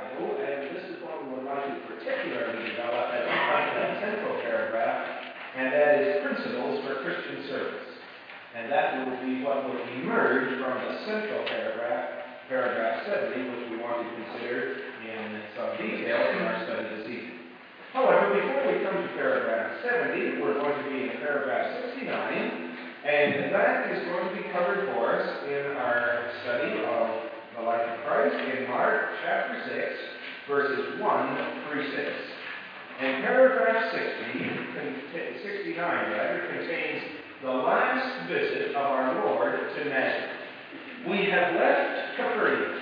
Bible, and this is what we would like to particularly develop as part of that central paragraph, and that is principles for Christian service. And that will be what will emerge from the central paragraph, paragraph 70, which we want to consider in some detail in our study this evening. However, before we come to paragraph 70, we're going to be in paragraph 69, and that is going to be covered for us in our study of the life of Christ in Mark chapter 6, verses 1 through 6. And paragraph 69 contains the last visit of our Lord to Nazareth. We have left Capernaum,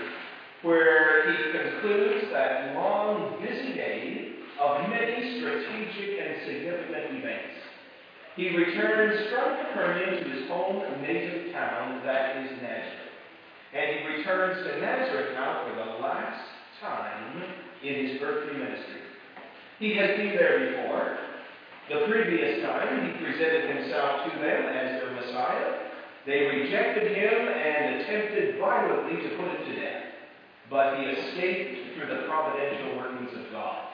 where he concludes that long, busy day of many strategic and significant events. He returns from Capernaum to his home native town, that is Nazareth. And he returns to Nazareth now for the last time in his earthly ministry. He has been there before. The previous time, he presented himself to them as their Messiah. They rejected him and attempted violently to put him to death. But he escaped through the providential workings of God.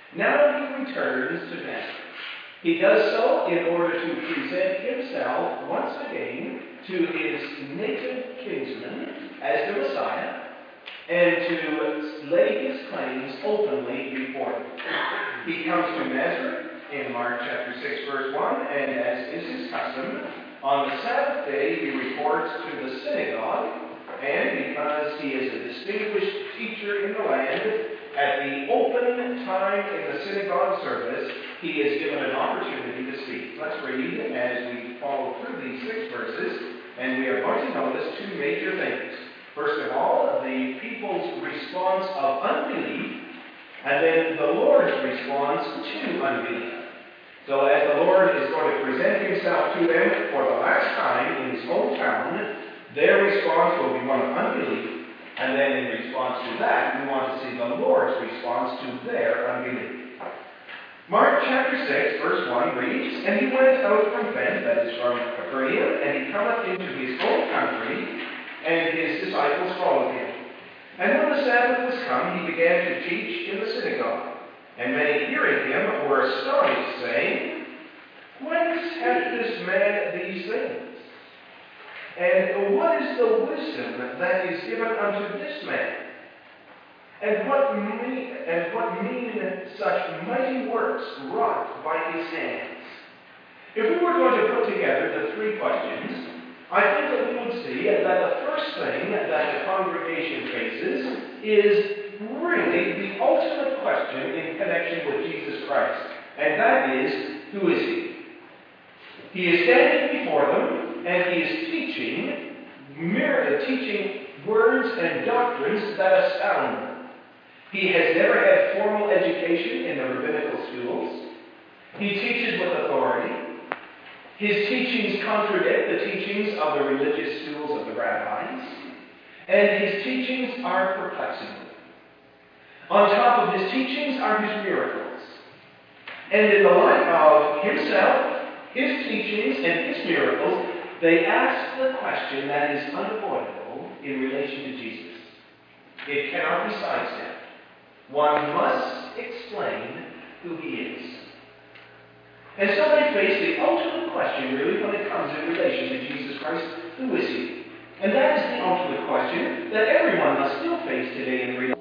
Now he returns to Nazareth. He does so in order to present himself once again to his native kinsman as the Messiah, and to lay his claims openly before him. He comes to Nazareth in Mark chapter 6, verse 1, and as is his custom, on the Sabbath day he reports to the synagogue, and because he is a distinguished teacher in the land, at the open time in the synagogue service, he is given an opportunity to speak. Let's read as we follow through these 6 verses, and we are going to notice 2 major things. First of all, the people's response of unbelief, and then the Lord's response to unbelief. So as the Lord is going to present himself to them for the last time in his hometown, their response will be one of unbelief, and then in response to that, we want to see the Lord's response to their unbelief. Mark chapter 6, verse 1 reads, And he went out from thence, that is from Capernaum, and he cometh into his own country, and his disciples followed him. And when the Sabbath was come, he began to teach in the synagogue. And many hearing him were astonished, saying, Whence hath this man these things? And what is the wisdom that is given unto this man? And what mean such mighty works wrought by his hands? If we were going to put together the 3 questions, I think that we would see that the first thing that the congregation faces is really the ultimate question in connection with Jesus Christ. And that is, who is he? He is standing before them, and he is teaching words and doctrines that astound them. He has never had formal education in the rabbinical schools. He teaches with authority. His teachings contradict the teachings of the religious schools of the rabbis, and his teachings are perplexing. On top of his teachings are his miracles. And in the light of himself, his teachings, and his miracles, they ask the question that is unavoidable in relation to Jesus. It cannot be sidestepped. One must explain who he is. And so they face the ultimate question, really, when it comes in relation to Jesus Christ. Who is he? And that is the ultimate question that everyone must still face today in relation.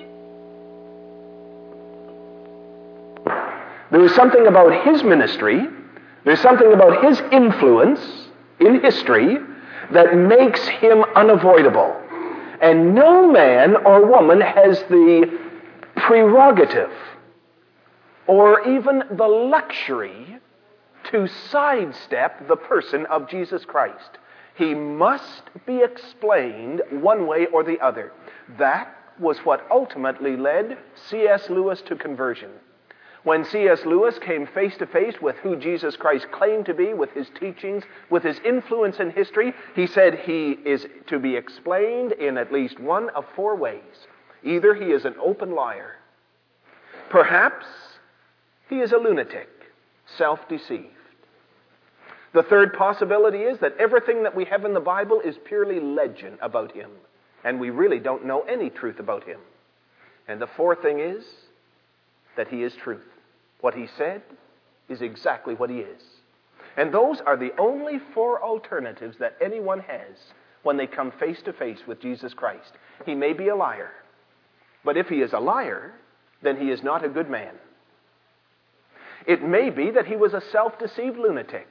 There is something about his ministry, there's something about his influence in history that makes him unavoidable. And no man or woman has the prerogative or even the luxury to sidestep the person of Jesus Christ. He must be explained one way or the other. That was what ultimately led C.S. Lewis to conversion. When C.S. Lewis came face to face with who Jesus Christ claimed to be, with his teachings, with his influence in history, he said he is to be explained in at least one of 4 ways. Either he is an open liar. Perhaps he is a lunatic, self-deceived. The third possibility is that everything that we have in the Bible is purely legend about him, and we really don't know any truth about him. And the fourth thing is that he is truth. What he said is exactly what he is. And those are the only four alternatives that anyone has when they come face to face with Jesus Christ. He may be a liar, but if he is a liar, then he is not a good man. It may be that he was a self-deceived lunatic.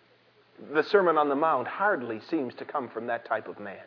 The Sermon on the Mount hardly seems to come from that type of man.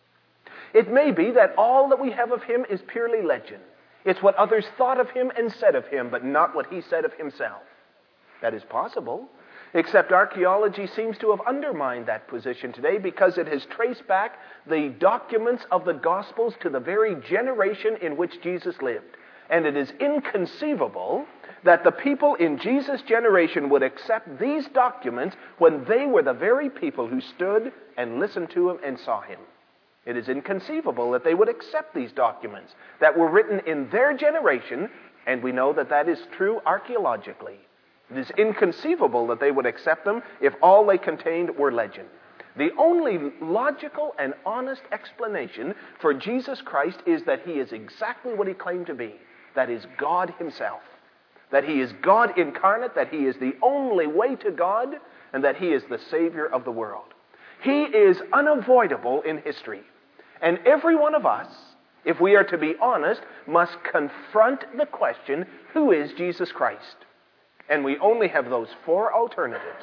It may be that all that we have of him is purely legend. It's what others thought of him and said of him, but not what he said of himself. That is possible, except archaeology seems to have undermined that position today because it has traced back the documents of the Gospels to the very generation in which Jesus lived. And it is inconceivable that the people in Jesus' generation would accept these documents when they were the very people who stood and listened to him and saw him. It is inconceivable that they would accept these documents that were written in their generation, and we know that that is true archaeologically. It is inconceivable that they would accept them if all they contained were legend. The only logical and honest explanation for Jesus Christ is that he is exactly what he claimed to be. That is God himself. That he is God incarnate, that he is the only way to God, and that he is the Savior of the world. He is unavoidable in history. And every one of us, if we are to be honest, must confront the question, who is Jesus Christ? And we only have those four alternatives.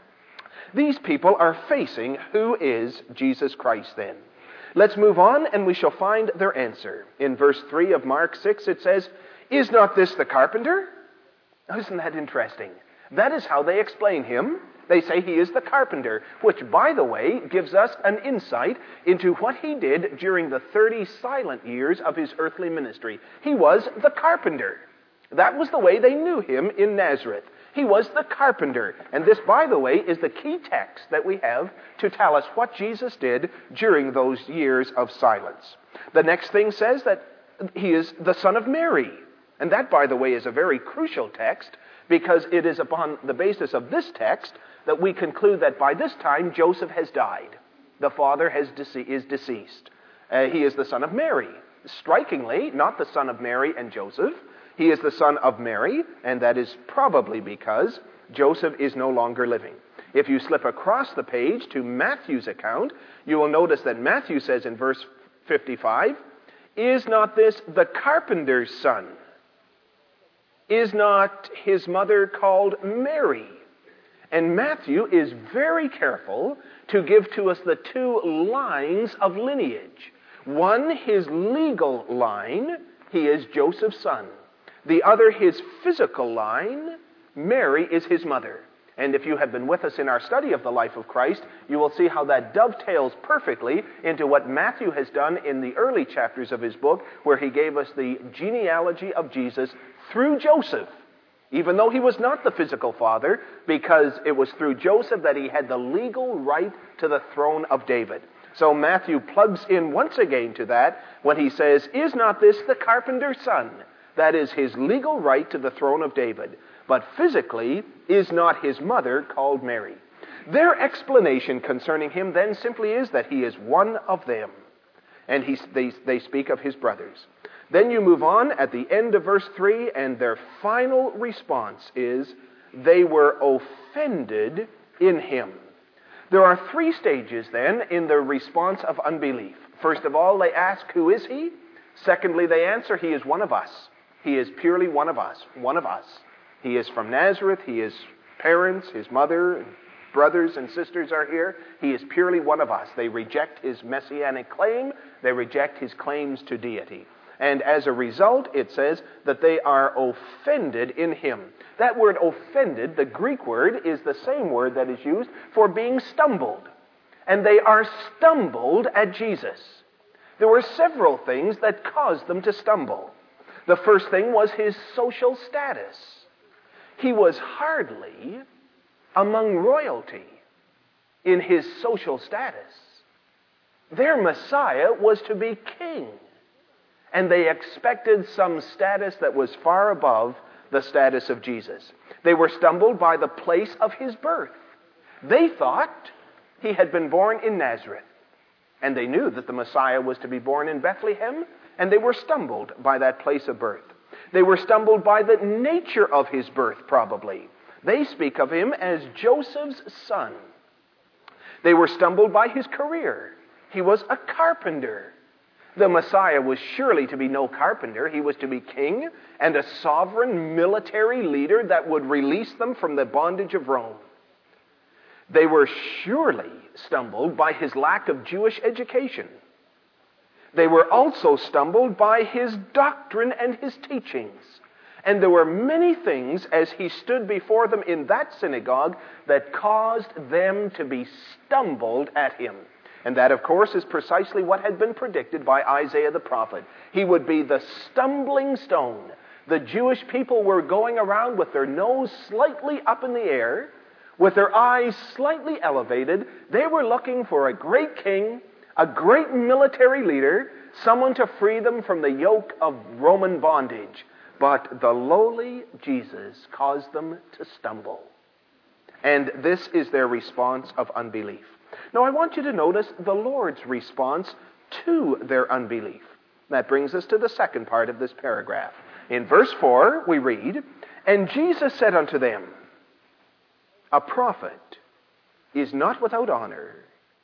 These people are facing who is Jesus Christ then. Let's move on and we shall find their answer. In verse 3 of Mark 6 it says, "Is not this the carpenter?" Now, isn't that interesting? That is how they explain him. They say he is the carpenter, which, by the way, gives us an insight into what he did during the 30 silent years of his earthly ministry. He was the carpenter. That was the way they knew him in Nazareth. He was the carpenter. And this, by the way, is the key text that we have to tell us what Jesus did during those years of silence. The next thing says that he is the son of Mary. And that, by the way, is a very crucial text, because it is upon the basis of this text that we conclude that by this time Joseph has died. The father is deceased. He is the son of Mary. Strikingly, not the son of Mary and Joseph. He is the son of Mary, and that is probably because Joseph is no longer living. If you slip across the page to Matthew's account, you will notice that Matthew says in verse 55, "Is not this the carpenter's son? Is not his mother called Mary?" And Matthew is very careful to give to us the two lines of lineage. One, his legal line, he is Joseph's son. The other, his physical line, Mary is his mother. And if you have been with us in our study of the life of Christ, you will see how that dovetails perfectly into what Matthew has done in the early chapters of his book, where he gave us the genealogy of Jesus through Joseph, even though he was not the physical father, because it was through Joseph that he had the legal right to the throne of David. So Matthew plugs in once again to that when he says, "Is not this the carpenter's son?" That is his legal right to the throne of David. But physically, is not his mother called Mary? Their explanation concerning him then simply is that he is one of them. And they speak of his brothers. Then you move on at the end of verse 3, and their final response is, they were offended in him. There are three stages then in the response of unbelief. First of all, they ask, who is he? Secondly, they answer, he is one of us. He is purely one of us, one of us. He is from Nazareth. He is parents, his mother, brothers and sisters are here. He is purely one of us. They reject his messianic claim. They reject his claims to deity. And as a result, it says that they are offended in him. That word offended, the Greek word, is the same word that is used for being stumbled. And they are stumbled at Jesus. There were several things that caused them to stumble. The first thing was his social status. He was hardly among royalty in his social status. Their Messiah was to be king. And they expected some status that was far above the status of Jesus. They were stumbled by the place of his birth. They thought he had been born in Nazareth. And they knew that the Messiah was to be born in Bethlehem. and they were stumbled by that place of birth. They were stumbled by the nature of his birth, probably. They speak of him as Joseph's son. They were stumbled by his career. He was a carpenter. The Messiah was surely to be no carpenter. He was to be king and a sovereign military leader that would release them from the bondage of Rome. They were surely stumbled by his lack of Jewish education. They were also stumbled by his doctrine and his teachings. And there were many things as he stood before them in that synagogue that caused them to be stumbled at him. And that, of course, is precisely what had been predicted by Isaiah the prophet. He would be the stumbling stone. The Jewish people were going around with their nose slightly up in the air, with their eyes slightly elevated. They were looking for a great king, a great military leader, someone to free them from the yoke of Roman bondage. But the lowly Jesus caused them to stumble. And this is their response of unbelief. Now, I want you to notice the Lord's response to their unbelief. That brings us to the second part of this paragraph. In verse 4, we read, "And Jesus said unto them, A prophet is not without honor,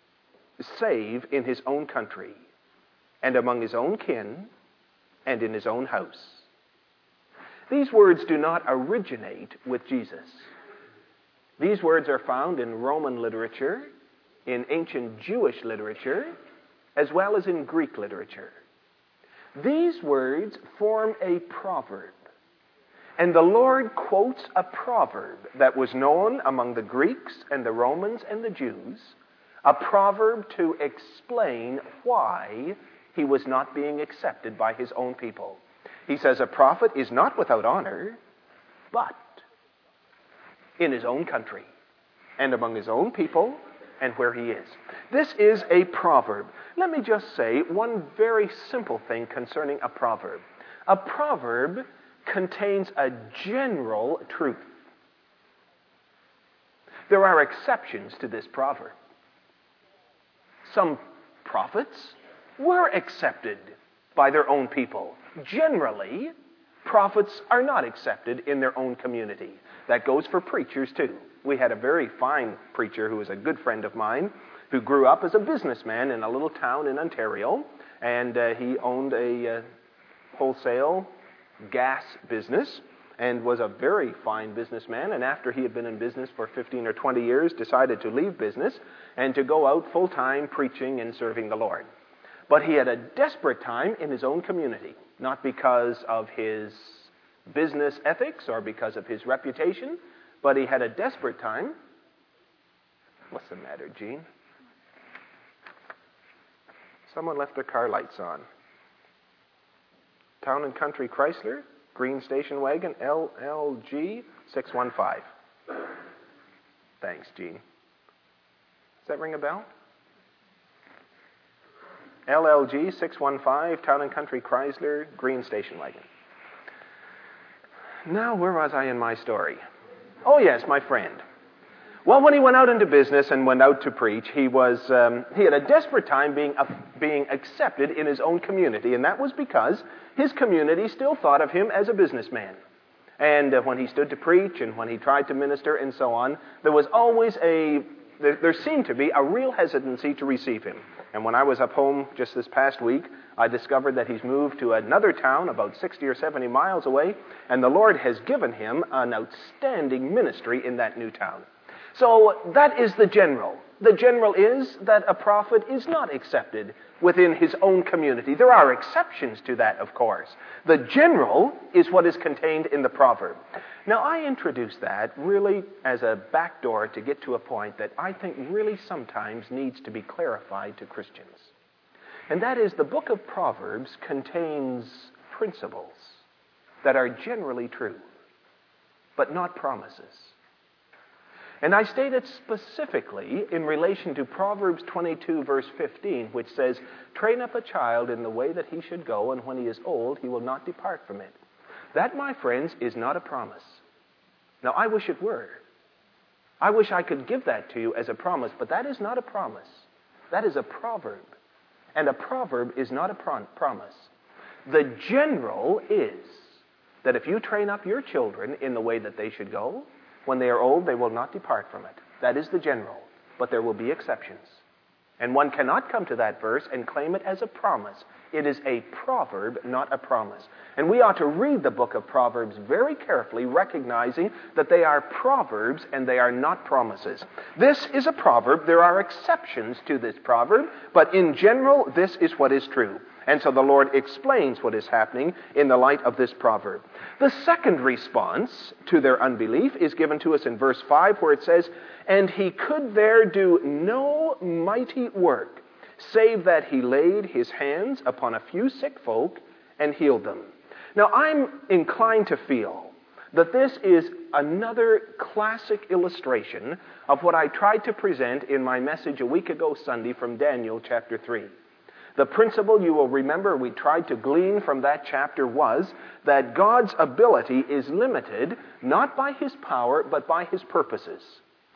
save in his own country, and among his own kin, and in his own house." These words do not originate with Jesus. These words are found in Roman literature, in ancient Jewish literature, as well as in Greek literature. These words form a proverb. And the Lord quotes a proverb that was known among the Greeks and the Romans and the Jews, a proverb to explain why he was not being accepted by his own people. He says, a prophet is not without honor, but in his own country and among his own people and where he is. This is a proverb. Let me just say one very simple thing concerning a proverb. A proverb contains a general truth. There are exceptions to this proverb. Some prophets were accepted by their own people. Generally, prophets are not accepted in their own community. That goes for preachers too. We had a very fine preacher who was a good friend of mine who grew up as a businessman in a little town in Ontario, and he owned a wholesale gas business and was a very fine businessman, and after he had been in business for 15 or 20 years, decided to leave business and to go out full-time preaching and serving the Lord. But he had a desperate time in his own community, not because of his business ethics or because of his reputation, but he had a desperate time. What's the matter, Gene? Someone left their car lights on. Town and Country Chrysler, green station wagon, LLG 615. Thanks, Gene. Does that ring a bell? LLG 615, Town and Country Chrysler, green station wagon. Now, where was I in my story? Oh, yes, my friend. Well, when he went out into business and went out to preach, he had a desperate time being accepted in his own community, and that was because his community still thought of him as a businessman. And when he stood to preach and when he tried to minister and so on, there was always there seemed to be a real hesitancy to receive him. And when I was up home just this past week, I discovered that he's moved to another town about 60 or 70 miles away, and the Lord has given him an outstanding ministry in that new town. So that is the general. The general is that a prophet is not accepted within his own community. There are exceptions to that, of course. The general is what is contained in the proverb. Now, I introduce that really as a backdoor to get to a point that I think really sometimes needs to be clarified to Christians. And that is the book of Proverbs contains principles that are generally true, but not promises. And I state it specifically in relation to Proverbs 22, verse 15, which says, "Train up a child in the way that he should go, and when he is old, he will not depart from it." That, my friends, is not a promise. Now, I wish it were. I wish I could give that to you as a promise, but that is not a promise. That is a proverb. And a proverb is not a promise. The general is that if you train up your children in the way that they should go, when they are old, they will not depart from it. That is the general. But there will be exceptions. And one cannot come to that verse and claim it as a promise. It is a proverb, not a promise. And we ought to read the book of Proverbs very carefully, recognizing that they are proverbs and they are not promises. This is a proverb. There are exceptions to this proverb, but in general, this is what is true. And so the Lord explains what is happening in the light of this proverb. The second response to their unbelief is given to us in verse 5, where it says, "And he could there do no mighty work, save that he laid his hands upon a few sick folk and healed them." Now, I'm inclined to feel that this is another classic illustration of what I tried to present in my message a week ago Sunday from Daniel chapter 3. The principle, you will remember, we tried to glean from that chapter was that God's ability is limited not by his power, but by his purposes.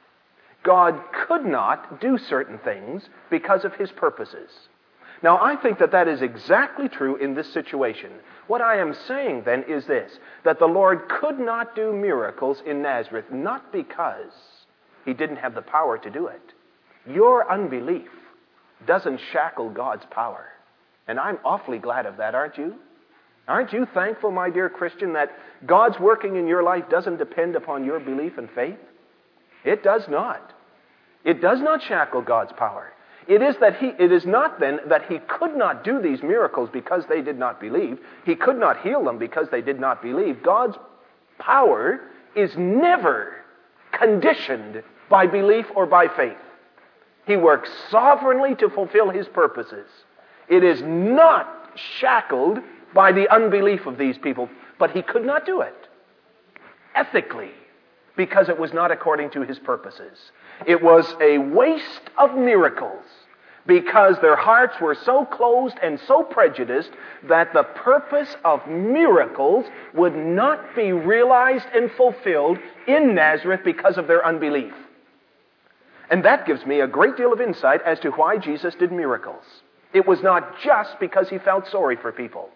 God could not do certain things because of his purposes. Now, I think that that is exactly true in this situation. What I am saying then is this, that the Lord could not do miracles in Nazareth, not because he didn't have the power to do it. Your unbelief doesn't shackle God's power. And I'm awfully glad of that, aren't you? Aren't you thankful, my dear Christian, that God's working in your life doesn't depend upon your belief and faith? It does not. It does not shackle God's power. It is not then that he could not do these miracles because they did not believe. He could not heal them because they did not believe. God's power is never conditioned by belief or by faith. He works sovereignly to fulfill his purposes. It is not shackled by the unbelief of these people, but he could not do it ethically because it was not according to his purposes. It was a waste of miracles because their hearts were so closed and so prejudiced that the purpose of miracles would not be realized and fulfilled in Nazareth because of their unbelief. And that gives me a great deal of insight as to why Jesus did miracles. It was not just because he felt sorry for people.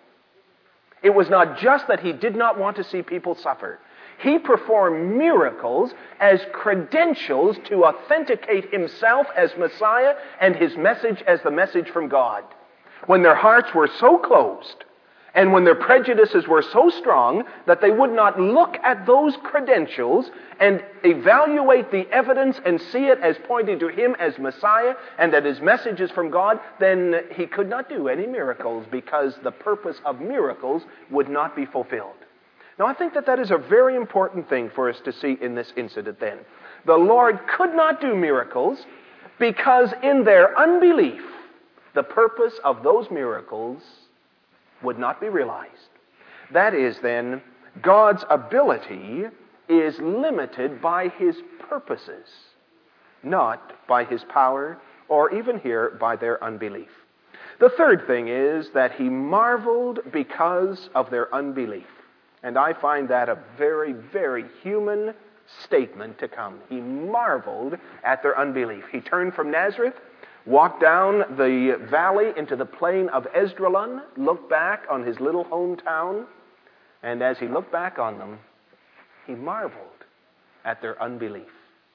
It was not just that he did not want to see people suffer. He performed miracles as credentials to authenticate himself as Messiah and his message as the message from God. When their hearts were so closed and when their prejudices were so strong that they would not look at those credentials and evaluate the evidence and see it as pointing to him as Messiah and that his message is from God, then he could not do any miracles because the purpose of miracles would not be fulfilled. Now, I think that that is a very important thing for us to see in this incident then. The Lord could not do miracles because in their unbelief, the purpose of those miracles would not be realized. That is then, God's ability is limited by his purposes, not by his power, or even here by their unbelief. The third thing is that he marveled because of their unbelief. And I find that a very, very human statement to come. He marveled at their unbelief. He turned from Nazareth, walked down the valley into the plain of Esdraelon, looked back on his little hometown, and as he looked back on them, he marveled at their unbelief.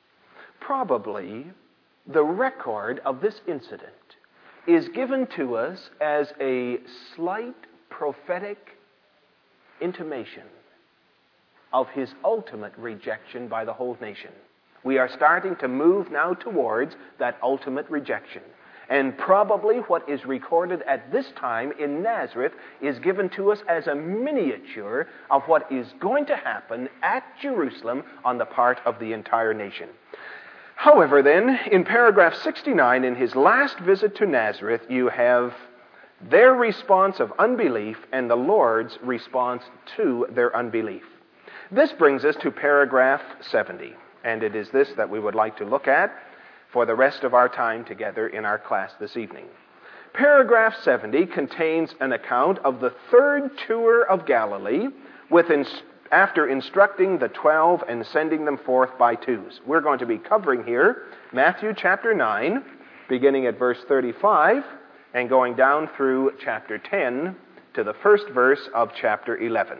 Probably the record of this incident is given to us as a slight prophetic intimation of his ultimate rejection by the whole nation. We are starting to move now towards that ultimate rejection. And probably what is recorded at this time in Nazareth is given to us as a miniature of what is going to happen at Jerusalem on the part of the entire nation. However, then, in paragraph 69, in his last visit to Nazareth, you have their response of unbelief and the Lord's response to their unbelief. This brings us to paragraph 70, and it is this that we would like to look at for the rest of our time together in our class this evening. Paragraph 70 contains an account of the third tour of Galilee after instructing the 12 and sending them forth by twos. We're going to be covering here Matthew chapter 9, beginning at verse 35, and going down through chapter 10, to the first verse of chapter 11.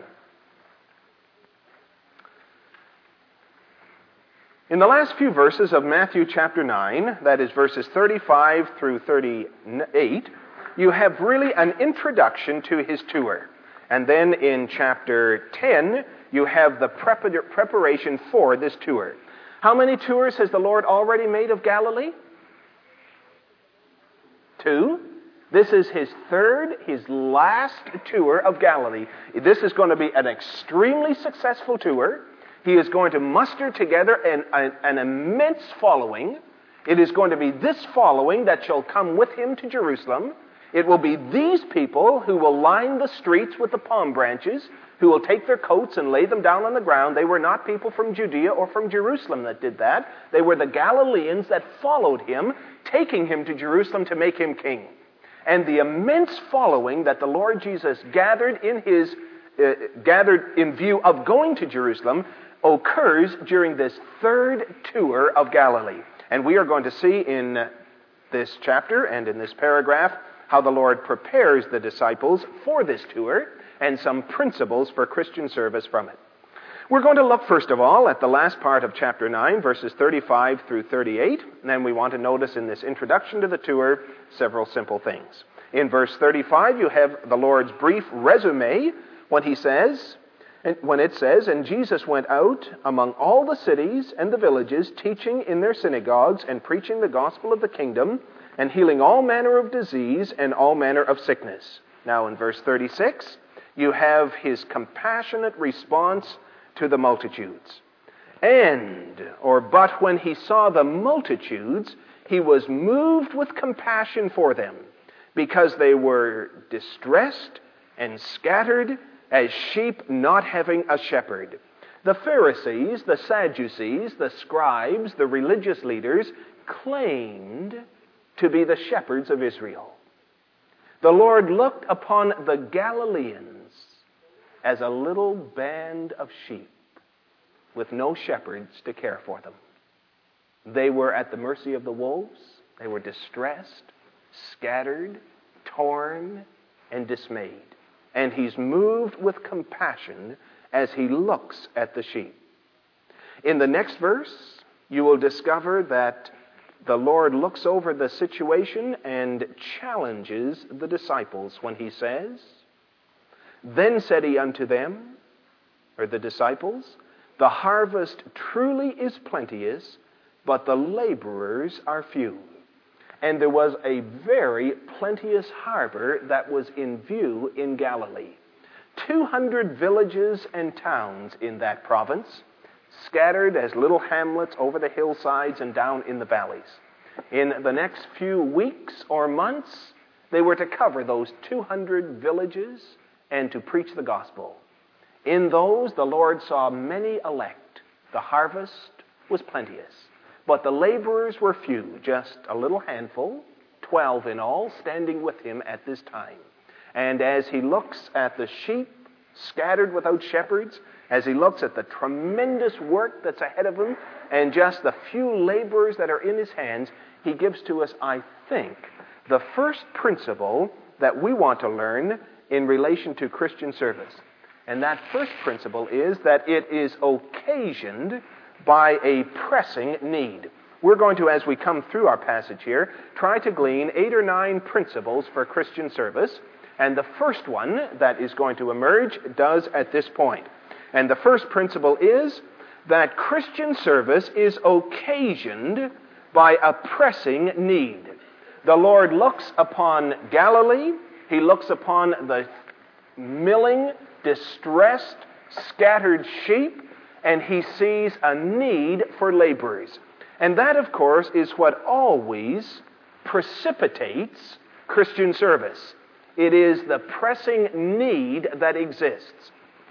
In the last few verses of Matthew chapter 9, that is verses 35 through 38, you have really an introduction to his tour. And then in chapter 10, you have the preparation for this tour. How many tours has the Lord already made of Galilee? 2. This is his third, his last tour of Galilee. This is going to be an extremely successful tour. He is going to muster together an immense following. It is going to be this following that shall come with him to Jerusalem. It will be these people who will line the streets with the palm branches, who will take their coats and lay them down on the ground. They were not people from Judea or from Jerusalem that did that. They were the Galileans that followed him, taking him to Jerusalem to make him king. And the immense following that the Lord Jesus gathered in view of going to Jerusalem occurs during this third tour of Galilee. And we are going to see in this chapter and in this paragraph how the Lord prepares the disciples for this tour and some principles for Christian service from it. We're going to look, first of all, at the last part of chapter 9, verses 35 through 38. And then we want to notice in this introduction to the tour several simple things. In verse 35, you have the Lord's brief resume when it says, "And Jesus went out among all the cities and the villages, teaching in their synagogues and preaching the gospel of the kingdom, and healing all manner of disease and all manner of sickness." Now in verse 36, you have his compassionate response to the multitudes. But when he saw the multitudes, he was moved with compassion for them, because they were distressed and scattered as sheep not having a shepherd. The Pharisees, the Sadducees, the scribes, the religious leaders claimed to be the shepherds of Israel. The Lord looked upon the Galileans as a little band of sheep with no shepherds to care for them. They were at the mercy of the wolves. They were distressed, scattered, torn, and dismayed. And he's moved with compassion as he looks at the sheep. In the next verse, you will discover that the Lord looks over the situation and challenges the disciples when he says, "Then said he unto them," or the disciples, "The harvest truly is plenteous, but the laborers are few." And there was a very plenteous harbor that was in view in Galilee. 200 villages and towns in that province, scattered as little hamlets over the hillsides and down in the valleys. In the next few weeks or months, they were to cover those 200 villages and to preach the gospel. In those, the Lord saw many elect. The harvest was plenteous, but the laborers were few, just a little handful, 12 in all, standing with him at this time. And as he looks at the sheep scattered without shepherds, as he looks at the tremendous work that's ahead of him, and just the few laborers that are in his hands, he gives to us, I think, the first principle that we want to learn in relation to Christian service. And that first principle is that it is occasioned by a pressing need. We're going to, as we come through our passage here, try to glean 8 or 9 principles for Christian service. And the first one that is going to emerge does at this point. And the first principle is that Christian service is occasioned by a pressing need. The Lord looks upon Galilee. He looks upon the milling, distressed, scattered sheep, and he sees a need for laborers. And that, of course, is what always precipitates Christian service. It is the pressing need that exists.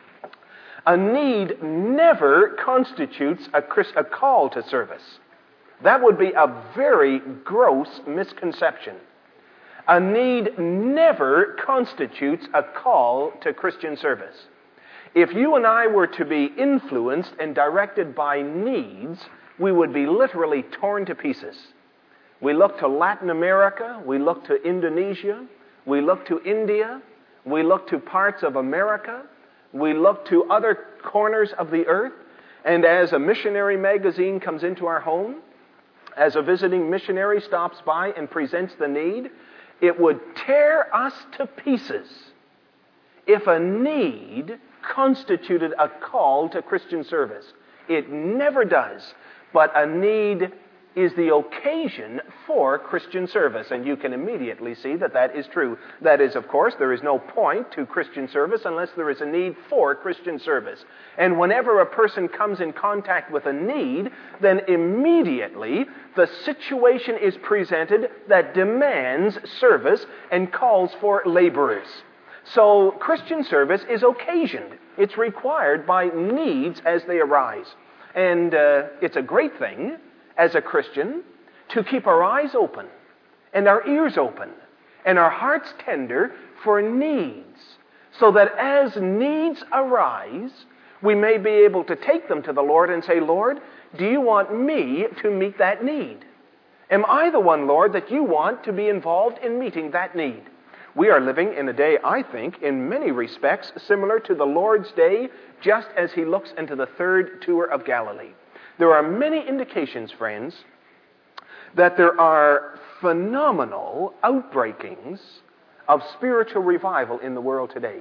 A need never constitutes a call to service. That would be a very gross misconception. A need never constitutes a call to Christian service. If you and I were to be influenced and directed by needs, we would be literally torn to pieces. We look to Latin America, we look to Indonesia, we look to India, We look to parts of America. We look to other corners of the earth. And as a missionary magazine comes into our home, as a visiting missionary stops by and presents the need, it would tear us to pieces if a need constituted a call to Christian service. It never does. But a need is the occasion for Christian service. And you can immediately see that that is true. That is, of course, there is no point to Christian service unless there is a need for Christian service. And whenever a person comes in contact with a need, then immediately the situation is presented that demands service and calls for laborers. So Christian service is occasioned. It's required by needs as they arise. And it's a great thing as a Christian to keep our eyes open and our ears open and our hearts tender for needs, so that as needs arise, we may be able to take them to the Lord and say, Lord, do you want me to meet that need? Am I the one, Lord, that you want to be involved in meeting that need? We are living in a day, I think, in many respects, similar to the Lord's day, just as he looks into the third tour of Galilee. There are many indications, friends, that there are phenomenal outbreakings of spiritual revival in the world today.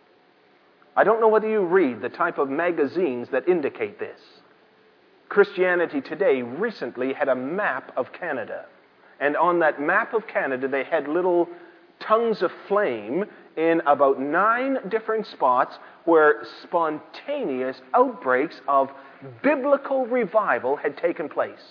I don't know whether you read the type of magazines that indicate this. Christianity Today recently had a map of Canada. And on that map of Canada, they had little tongues of flame in about 9 different spots where spontaneous outbreaks of biblical revival had taken place.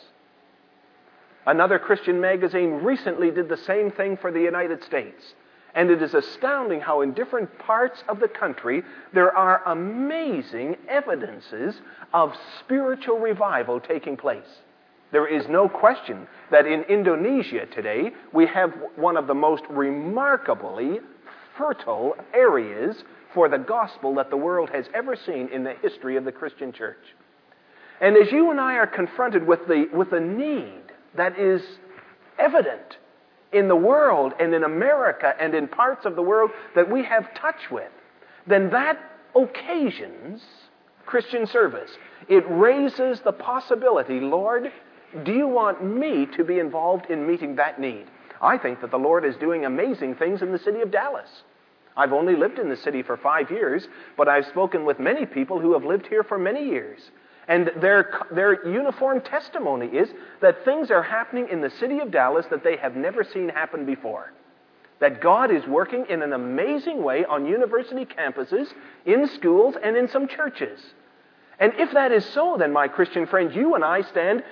Another Christian magazine recently did the same thing for the United States. And it is astounding how in different parts of the country there are amazing evidences of spiritual revival taking place. There is no question that in Indonesia today we have one of the most remarkably fertile areas for the gospel that the world has ever seen in the history of the Christian church. And as you and I are confronted with the need that is evident in the world and in America and in parts of the world that we have touch with, then that occasions Christian service. It raises the possibility, Lord, do you want me to be involved in meeting that need? I think that the Lord is doing amazing things in the city of Dallas. I've only lived in the city for 5 years, but I've spoken with many people who have lived here for many years. And their uniform testimony is that things are happening in the city of Dallas that they have never seen happen before. That God is working in an amazing way on university campuses, in schools, and in some churches. And if that is so, then, my Christian friend, you and I stand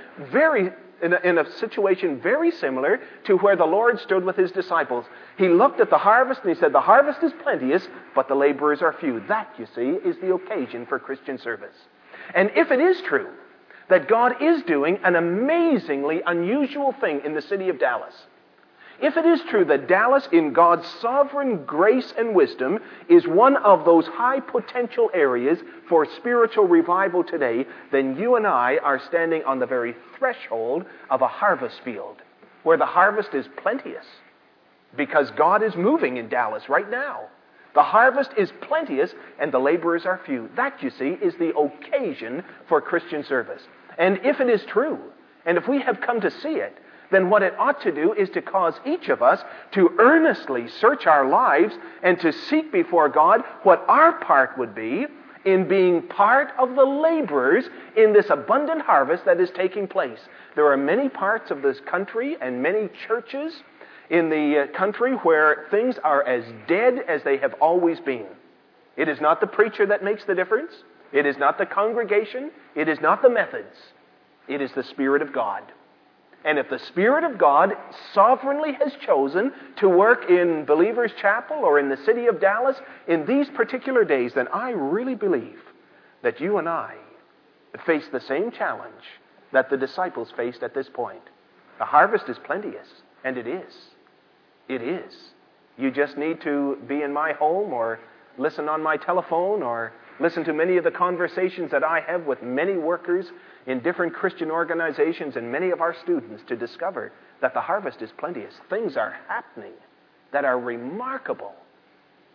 in a situation very similar to where the Lord stood with his disciples. He looked at the harvest and he said, the harvest is plenteous, but the laborers are few. That, you see, is the occasion for Christian service. And if it is true that God is doing an amazingly unusual thing in the city of Dallas, if it is true that Dallas, in God's sovereign grace and wisdom, is one of those high potential areas for spiritual revival today, then you and I are standing on the very threshold of a harvest field, where the harvest is plenteous, because God is moving in Dallas right now. The harvest is plenteous, and the laborers are few. That, you see, is the occasion for Christian service. And if it is true, and if we have come to see it, then what it ought to do is to cause each of us to earnestly search our lives and to seek before God what our part would be in being part of the laborers in this abundant harvest that is taking place. There are many parts of this country and many churches in the country where things are as dead as they have always been. It is not the preacher that makes the difference. It is not the congregation. It is not the methods. It is the Spirit of God. And if the Spirit of God sovereignly has chosen to work in Believers Chapel or in the city of Dallas in these particular days, then I really believe that you and I face the same challenge that the disciples faced at this point. The harvest is plenteous, and it is. It is. You just need to be in my home or listen on my telephone or listen to many of the conversations that I have with many workers in different Christian organizations and many of our students to discover that the harvest is plenteous. Things are happening that are remarkable.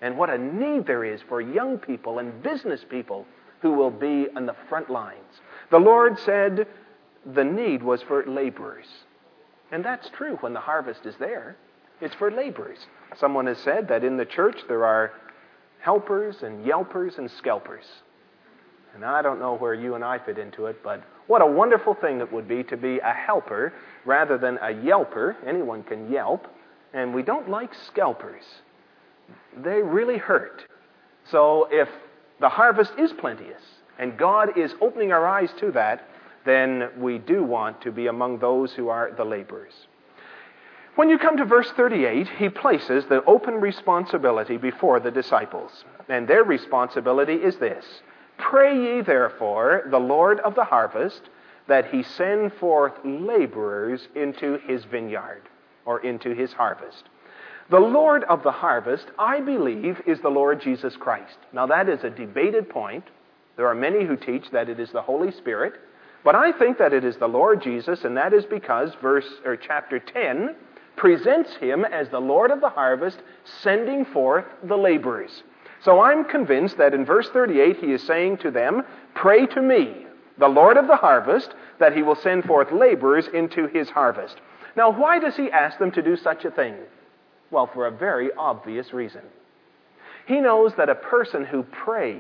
And what a need there is for young people and business people who will be on the front lines. The Lord said the need was for laborers. And that's true when the harvest is there. It's for laborers. Someone has said that in the church there are helpers and yelpers and scalpers. And I don't know where you and I fit into it, but what a wonderful thing it would be to be a helper rather than a yelper. Anyone can yelp. And we don't like scalpers. They really hurt. So if the harvest is plenteous and God is opening our eyes to that, then we do want to be among those who are the laborers. When you come to verse 38, he places the open responsibility before the disciples. And their responsibility is this: Pray ye therefore the Lord of the harvest, that he send forth laborers into his vineyard, or into his harvest. The Lord of the harvest, I believe, is the Lord Jesus Christ. Now that is a debated point. There are many who teach that it is the Holy Spirit, but I think that it is the Lord Jesus, and that is because chapter 10 presents him as the Lord of the harvest, sending forth the laborers. So I'm convinced that in verse 38 he is saying to them, pray to me, the Lord of the harvest, that he will send forth laborers into his harvest. Now why does he ask them to do such a thing? Well, for a very obvious reason. He knows that a person who prays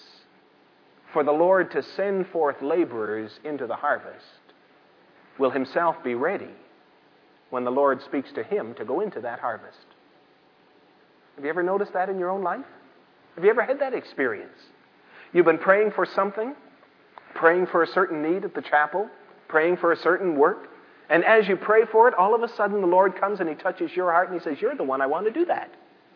for the Lord to send forth laborers into the harvest will himself be ready when the Lord speaks to him to go into that harvest. Have you ever noticed that in your own life? Have you ever had that experience? You've been praying for something, praying for a certain need at the chapel, praying for a certain work, and as you pray for it, all of a sudden the Lord comes and he touches your heart and he says, you're the one I want to do that.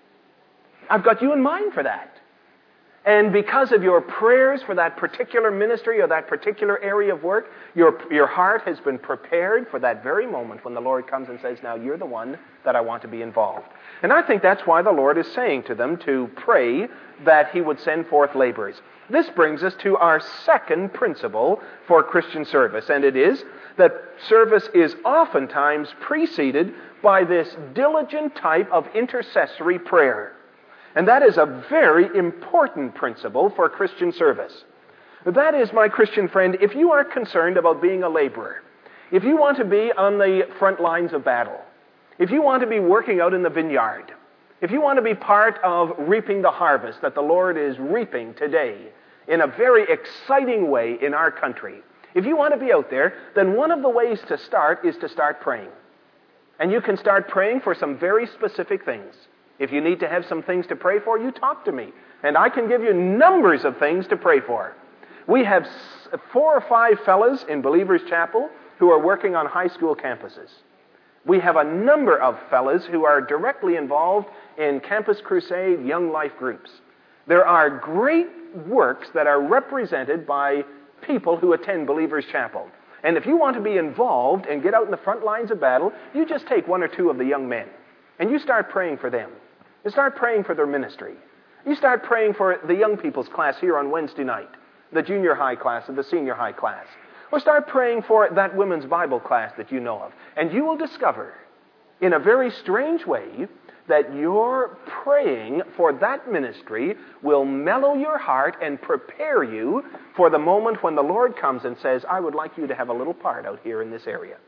I've got you in mind for that. And because of your prayers for that particular ministry or that particular area of work, your heart has been prepared for that very moment when the Lord comes and says, now you're the one that I want to be involved. And I think that's why the Lord is saying to them to pray that he would send forth laborers. This brings us to our second principle for Christian service, and it is that service is oftentimes preceded by this diligent type of intercessory prayer. And that is a very important principle for Christian service. That is, my Christian friend, if you are concerned about being a laborer, if you want to be on the front lines of battle, if you want to be working out in the vineyard, if you want to be part of reaping the harvest that the Lord is reaping today in a very exciting way in our country, if you want to be out there, then one of the ways to start is to start praying. And you can start praying for some very specific things. If you need to have some things to pray for, you talk to me. And I can give you numbers of things to pray for. We have 4 or 5 fellows in Believers Chapel who are working on high school campuses. We have a number of fellows who are directly involved in Campus Crusade Young Life groups. There are great works that are represented by people who attend Believers Chapel. And if you want to be involved and get out in the front lines of battle, you just take 1 or 2 of the young men and you start praying for them. You start praying for their ministry. You start praying for the young people's class here on Wednesday night, the junior high class or the senior high class. Or start praying for that women's Bible class that you know of. And you will discover, in a very strange way, that your praying for that ministry will mellow your heart and prepare you for the moment when the Lord comes and says, I would like you to have a little part out here in this area.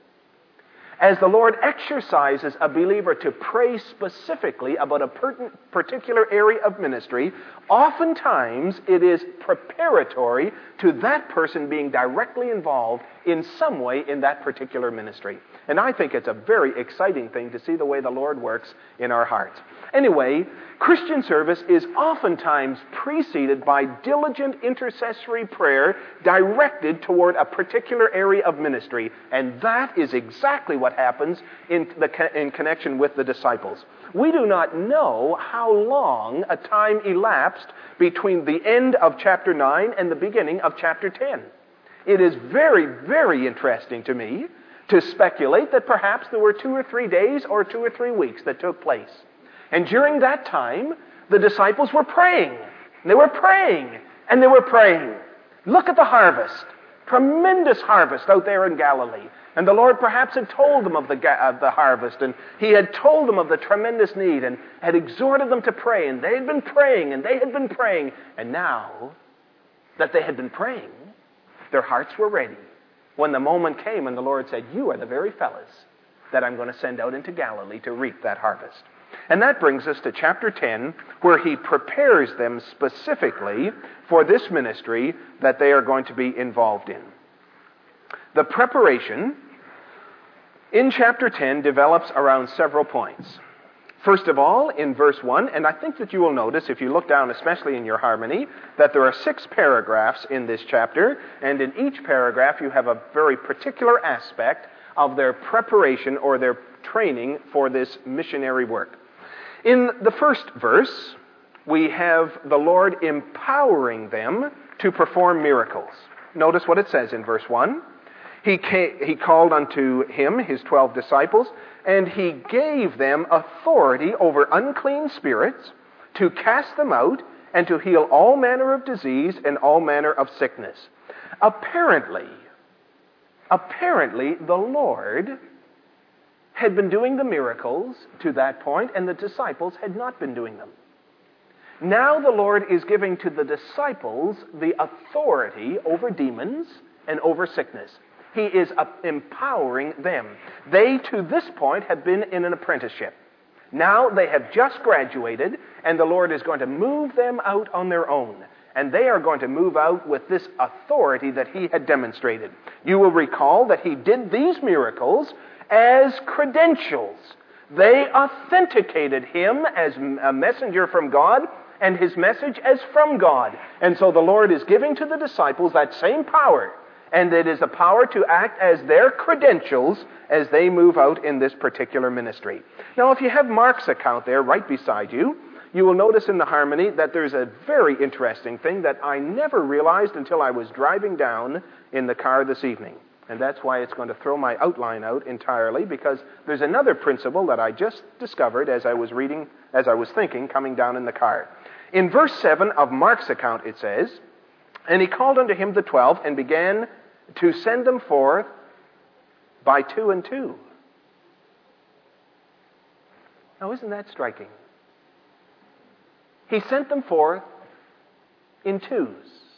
As the Lord exercises a believer to pray specifically about a particular area of ministry, oftentimes it is preparatory to that person being directly involved in some way in that particular ministry. And I think it's a very exciting thing to see the way the Lord works in our hearts. Anyway, Christian service is oftentimes preceded by diligent intercessory prayer directed toward a particular area of ministry. And that is exactly what happens in connection with the disciples. We do not know how long a time elapsed between the end of chapter 9 and the beginning of chapter 10. It is very, very interesting to me to speculate that perhaps there were 2 or 3 days or 2 or 3 weeks that took place. And during that time, the disciples were praying. They were praying, and they were praying. Look at the harvest. Tremendous harvest out there in Galilee. And the Lord perhaps had told them of the harvest, and He had told them of the tremendous need, and had exhorted them to pray, and they had been praying, and they had been praying. And now that they had been praying, their hearts were ready. When the moment came and the Lord said, "You are the very fellows that I'm going to send out into Galilee to reap that harvest." And that brings us to chapter 10, where He prepares them specifically for this ministry that they are going to be involved in. The preparation in chapter 10 develops around several points. First of all, in verse 1, and I think that you will notice, if you look down, especially in your harmony, that there are 6 paragraphs in this chapter, and in each paragraph you have a very particular aspect of their preparation or their training for this missionary work. In the first verse, we have the Lord empowering them to perform miracles. Notice what it says in verse 1. He called unto Him His 12 disciples, and He gave them authority over unclean spirits to cast them out and to heal all manner of disease and all manner of sickness. Apparently, the Lord had been doing the miracles to that point, and the disciples had not been doing them. Now the Lord is giving to the disciples the authority over demons and over sickness. He is empowering them. They, to this point, have been in an apprenticeship. Now they have just graduated, and the Lord is going to move them out on their own. And they are going to move out with this authority that He had demonstrated. You will recall that He did these miracles as credentials. They authenticated Him as a messenger from God, and His message as from God. And so the Lord is giving to the disciples that same power. And it is a power to act as their credentials as they move out in this particular ministry. Now, if you have Mark's account there right beside you, you will notice in the harmony that there's a very interesting thing that I never realized until I was driving down in the car this evening. And that's why it's going to throw my outline out entirely, because there's another principle that I just discovered as I was thinking, coming down in the car. In verse 7 of Mark's account it says, "And He called unto Him the 12, and began to send them forth by 2 and 2. Now, isn't that striking? He sent them forth in twos.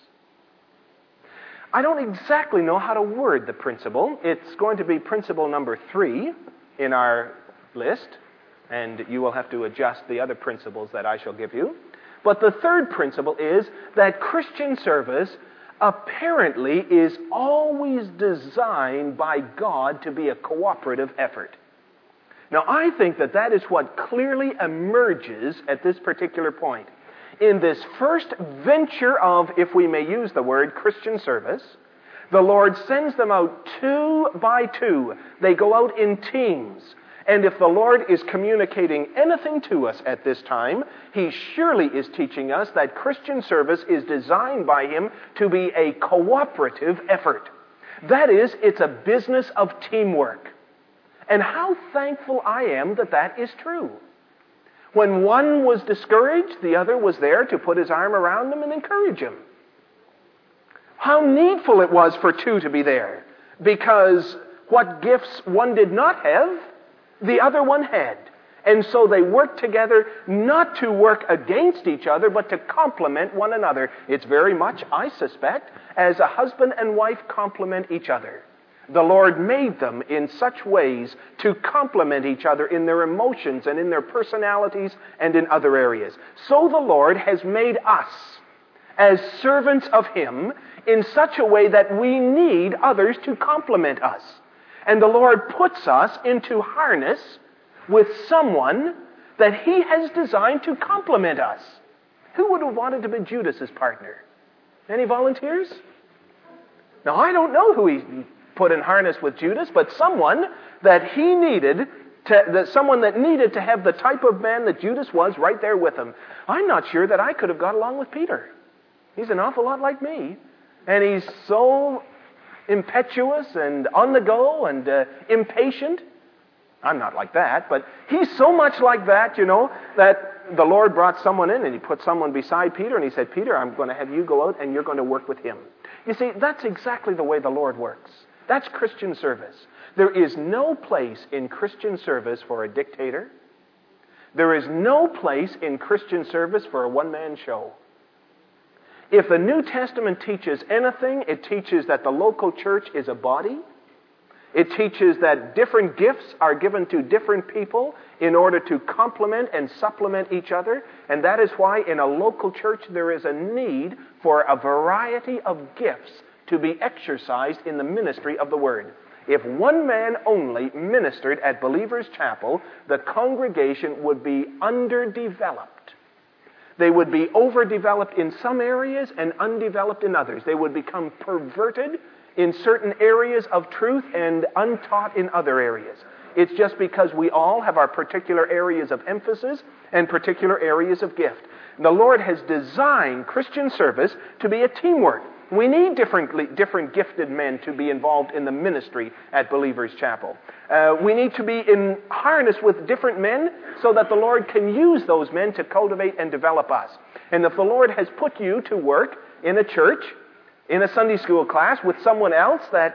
I don't exactly know how to word the principle. It's going to be principle number 3 in our list, and you will have to adjust the other principles that I shall give you. But the third principle is that Christian service apparently is always designed by God to be a cooperative effort. Now, I think that that is what clearly emerges at this particular point. In this first venture of, if we may use the word, Christian service, the Lord sends them out 2 by 2. They go out in teams. And if the Lord is communicating anything to us at this time, He surely is teaching us that Christian service is designed by Him to be a cooperative effort. That is, it's a business of teamwork. And how thankful I am that that is true. When one was discouraged, the other was there to put his arm around them and encourage him. How needful it was for 2 to be there, because what gifts one did not have, the other one had. And so they worked together not to work against each other, but to complement one another. It's very much, I suspect, as a husband and wife complement each other. The Lord made them in such ways to complement each other in their emotions and in their personalities and in other areas. So the Lord has made us as servants of Him in such a way that we need others to complement us. And the Lord puts us into harness with someone that He has designed to complement us. Who would have wanted to be Judas's partner? Any volunteers? Now, I don't know who He put in harness with Judas, but someone that He needed someone that needed to have the type of man that Judas was right there with him. I'm not sure that I could have got along with Peter. He's an awful lot like me. And he's so impetuous and on the go and impatient. I'm not like that, but he's so much like that, that the Lord brought someone in and He put someone beside Peter and He said, "Peter, I'm going to have you go out and you're going to work with him." You see, that's exactly the way the Lord works. That's Christian service. There is no place in Christian service for a dictator. There is no place in Christian service for a one-man show. If the New Testament teaches anything, it teaches that the local church is a body. It teaches that different gifts are given to different people in order to complement and supplement each other. And that is why in a local church there is a need for a variety of gifts to be exercised in the ministry of the Word. If one man only ministered at Believers' Chapel, the congregation would be underdeveloped. They would be overdeveloped in some areas and undeveloped in others. They would become perverted in certain areas of truth and untaught in other areas. It's just because we all have our particular areas of emphasis and particular areas of gift. The Lord has designed Christian service to be a teamwork. We need different gifted men to be involved in the ministry at Believers' Chapel. We need to be in harness with different men so that the Lord can use those men to cultivate and develop us. And if the Lord has put you to work in a church, in a Sunday school class with someone else that